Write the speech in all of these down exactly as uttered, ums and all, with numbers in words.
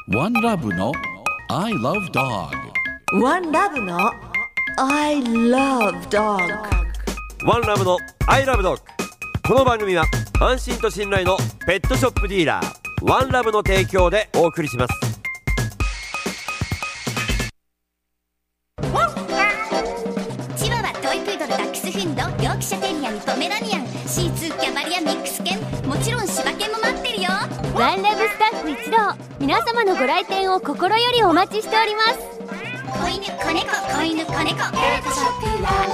ワンラブの I love dog。 ワンラブの I love dog。 ワンラブの I love dog。 この番組は安心と信頼のペットショップディーラーワンラブの提供でお送りします。 チワワ、トイプードル、ダックスフンド、ヨークシャテリアン、ポメラニアン、シーツー、キャバリア、ミックス犬、もちろん柴犬も待ってるよ。 ワンラブスタッフ一同、皆様のご来店を心よりお待ちしております。 子犬、子猫、子犬、子猫、ペットショップワン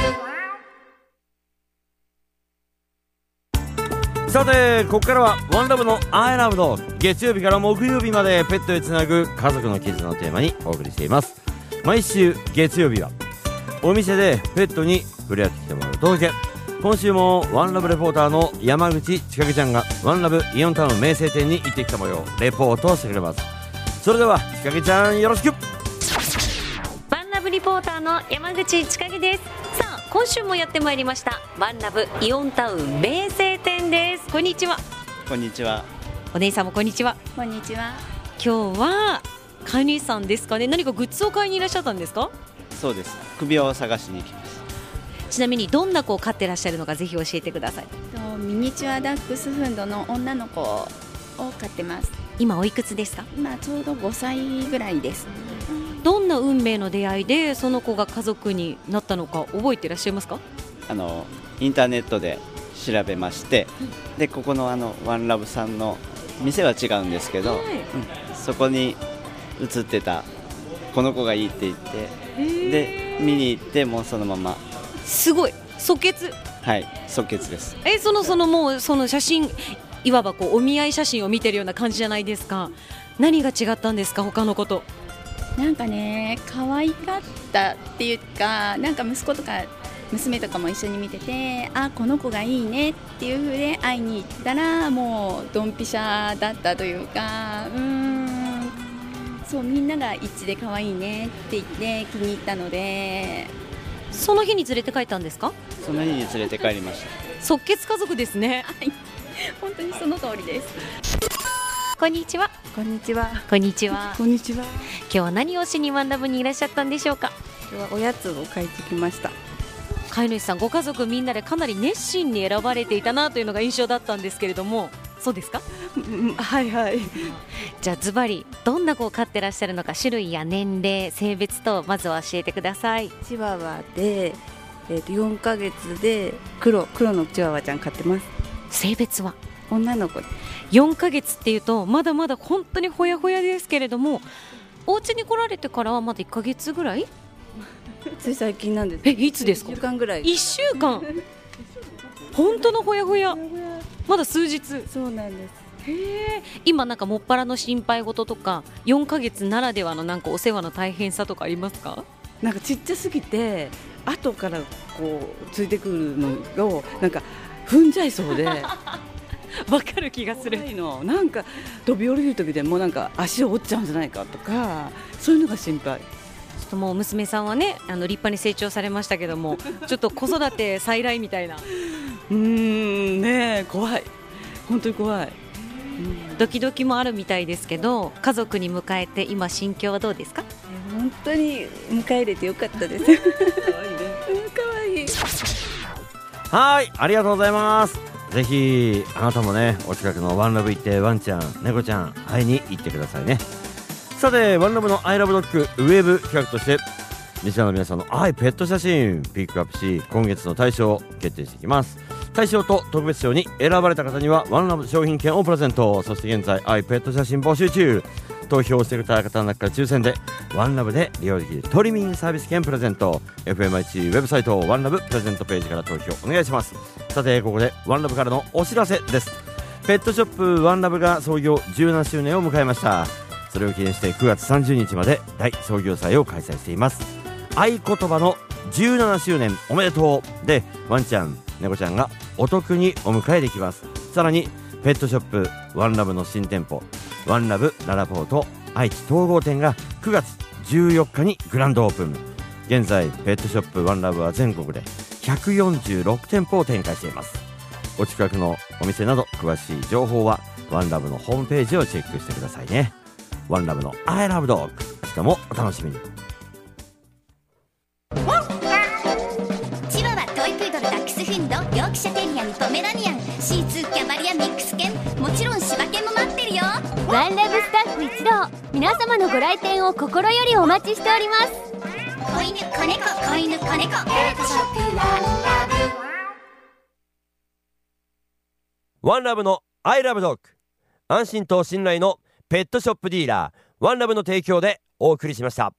ラブ。 さてここからはワンラブの I love dog。 月曜日から木曜日までペットへつなぐ家族の絆をテーマにお送りしています。毎週月曜日はお店でペットに触れ合ってきてもらうお届け。今週もワンラブレポーターの山口千景ちゃんがワンラブイオンタウン名声店に行ってきた模様レポートをしてくれます。それでは千景ちゃんよろしく。 ワンラブリポーターの山口千景です。さあ今週もやってまいりましたワンラブイオンタウン名声店です。こんにちは。 こんにちは。 お姉さんもこんにちは。 こんにちは。 今日は飼い主さんですかね。何かグッズを買いにいらっしゃったんですか？ そうです。首を探しに行きます。 ちなみにどんな子を飼ってらっしゃるのかぜひ教えてください。 ミニチュアダックスフンドの女の子を飼ってます。 今おいくつですか？ 今ちょうどごさいぐらいです。 どんな運命の出会いでその子が家族になったのか覚えていらっしゃいますか？ あのインターネットで調べまして、うん、でここのあのワンラブさんの店は違うんですけど、はい、うん、そこに映ってたこの子がいいって言ってで見に行ってもうそのまま。 すごい即決。 はい即決です。 えそのそのもうその写真いわばこうお見合い写真を見てるような感じじゃないですか。何が違ったんですか他の子と。 なんかね可愛かったっていうか、なんか息子とか娘とかも一緒に見てて、あこの子がいいねっていう風で会いに行ったらもうドンピシャだったというか、うーんそうみんなが一致で可愛いねって言って気に入ったので。 その日に連れて帰ったんですか？ その日に連れて帰りました。 即決家族ですね。 はい本当にその通りです。 こんにちは。 こんにちは。 こんにちは。 こんにちは。 今日は何をしにワンラブにいらっしゃったんでしょうか？ 今日はおやつを買いてきました。 飼い主さんご家族みんなでかなり熱心に選ばれていたなというのが印象だったんですけれども、そうですか？ うん、はいはい。 じゃあズバリどんな子を飼ってらっしゃるのか、種類や年齢性別とまずは教えてください。 チワワで、えー、とよんかげつで黒黒のチワワちゃん飼ってます。 性別は女の子。 よんかげつっていうとまだまだ本当にほやほやですけれども、お家に来られてからはまだいっかげつぐらい？ つい最近なんです。 えいつですか？ いっしゅうかんぐらい。 いっしゅうかん本当のほやほや。まだ数日。 そうなんです。 へー。今なんかもっぱらの心配事とかよんかげつならではのなんかお世話の大変さとかありますか？ なんかちっちゃすぎて後からこうついてくるのをなんか踏んじゃいそうでわかる気がする。 のなんか飛び降りる時でもなんか足を折っちゃうんじゃないかとか、そういうのが心配。 ちょっともう娘さんはねあの立派に成長されましたけどもちょっと子育て再来みたいな。 うーんね怖い、本当に怖い。 ドキドキもあるみたいですけど、家族に迎えて今心境はどうですか？ 本当に迎え入れてよかったです。可愛いね。可愛い。 はいありがとうございます。ぜひあなたもねお近くのワンラブ行ってワンちゃん猫ちゃん会いに行ってくださいね。さてワンラブの I love dog ウェブ企画としてリスナーの皆さんの愛ペット写真ピックアップし、今月の大賞を決定していきます。大賞と特別賞に選ばれた方にはワンラブ商品券をプレゼント。そして現在愛ペット写真募集中。投票してくれた方の中から抽選でワンラブで利用できるトリミングサービス券プレゼント。 エフエムアイチ ウェブサイトワンラブプレゼントページから投票お願いします。さてここでワンラブからのお知らせです。ペットショップワンラブが創業じゅうななしゅうねんを迎えました。それを記念してくがつさんじゅうにちまで大創業祭を開催しています。合言葉のじゅうななしゅうねんおめでとうでワンちゃん猫ちゃんがお得にお迎えできます。さらにペットショップワンラブの新店舗ワンラブララポート愛知統合店がくがつじゅうよっかにグランドオープン。現在ペットショップワンラブは全国でひゃくよんじゅうろくてんぽを展開しています。お近くのお店など詳しい情報はワンラブのホームページをチェックしてくださいね。 ワンラブの I love dog、 しかもお楽しみに。 チワワ、トイプードル、ダックスフンド、ヨークシャテリアにポメラニアン、シーツー、キャバリア、ミックス犬、もちろん柴犬も待ってるよ。 ワンラブスタッフ一同、皆様のご来店を心よりお待ちしております。 子犬、子猫、子犬、子猫、ペットショップワンラブ。 ワンラブの I love dog、 安心と信頼のペットショップディーラーワンラブの提供でお送りしました。